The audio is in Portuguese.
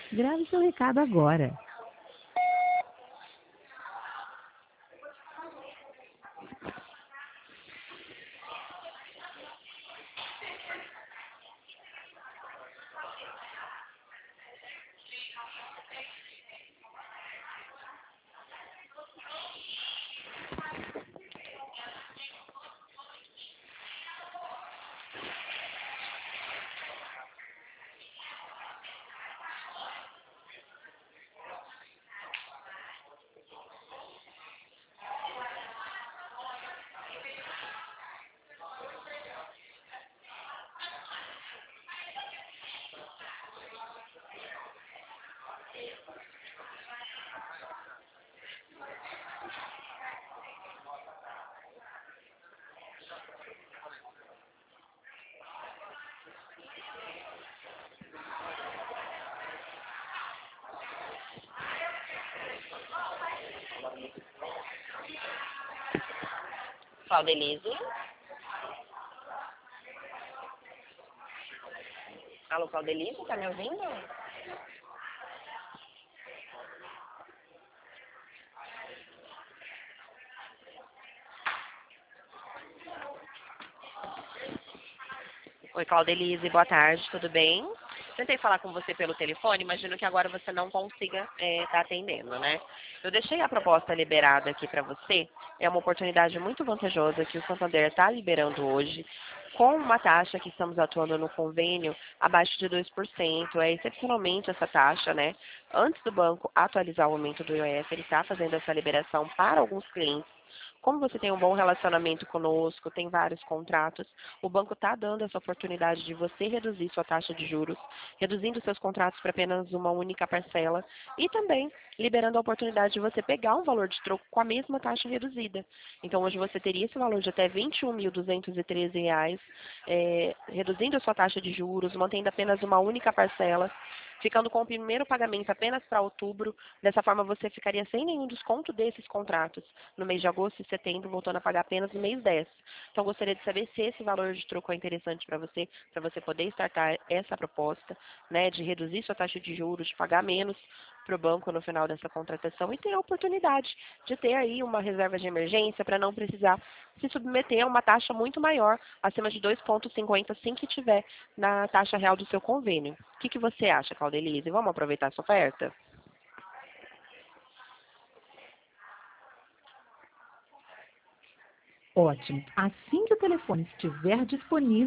Grave seu recado agora. Claudelise. Alô, Claudelise, tá me ouvindo? Oi, Claudelise, boa tarde, tudo bem? Tentei falar com você pelo telefone, imagino que agora você não consiga estar atendendo, né? Eu deixei a proposta liberada aqui para você. É uma oportunidade muito vantajosa que o Santander está liberando hoje, com uma taxa que estamos atuando no convênio abaixo de 2%. É excepcionalmente essa taxa, né? Antes do banco atualizar o aumento do IOF, ele está fazendo essa liberação para alguns clientes. Como você tem um bom relacionamento conosco, tem vários contratos, o banco está dando essa oportunidade de você reduzir sua taxa de juros, reduzindo seus contratos para apenas uma única parcela e também liberando a oportunidade de você pegar um valor de troco com a mesma taxa reduzida. Então, hoje você teria esse valor de até R$ 21.213, reduzindo a sua taxa de juros, mantendo apenas uma única parcela, ficando com o primeiro pagamento apenas para outubro. Dessa forma, você ficaria sem nenhum desconto desses contratos no mês de agosto e setembro, voltando a pagar apenas no mês 10. Então, gostaria de saber se esse valor de troco é interessante para você poder startar essa proposta, né, de reduzir sua taxa de juros, de pagar menos para o banco no final dessa contratação e ter a oportunidade de ter aí uma reserva de emergência para não precisar se submeter a uma taxa muito maior, acima de 2,50, assim que tiver na taxa real do seu convênio. O que você acha, Claudelise? Vamos aproveitar essa oferta? Ótimo. Assim que o telefone estiver disponível,